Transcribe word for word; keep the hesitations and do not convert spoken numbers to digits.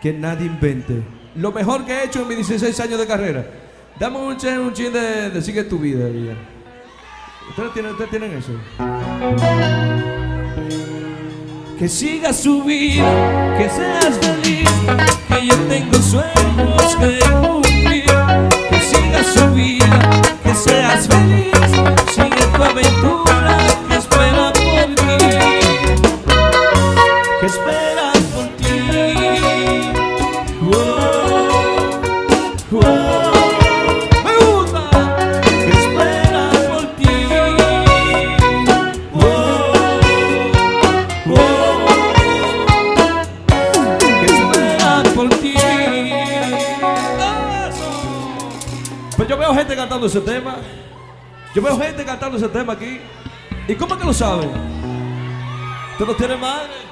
que nadie invente. Lo mejor que he hecho en mis dieciséis años de carrera. Dame un chin, un chin de, de Sigue tu vida. Ya. ¿Ustedes tienen, ¿Ustedes tienen eso? Que sigas su vida, que seas feliz, que yo tengo sueños que cumplir. Que sigas su vida, que seas feliz, sigue tu aventura, que espera por ti, que espera por ti. Oh, oh, me gusta, que espera por ti. Oh, oh, que espera por ti. Pues yo veo gente cantando ese tema. Yo veo gente cantando ese tema aquí. ¿Y cómo es que lo saben? ¿Tú no tienes madre?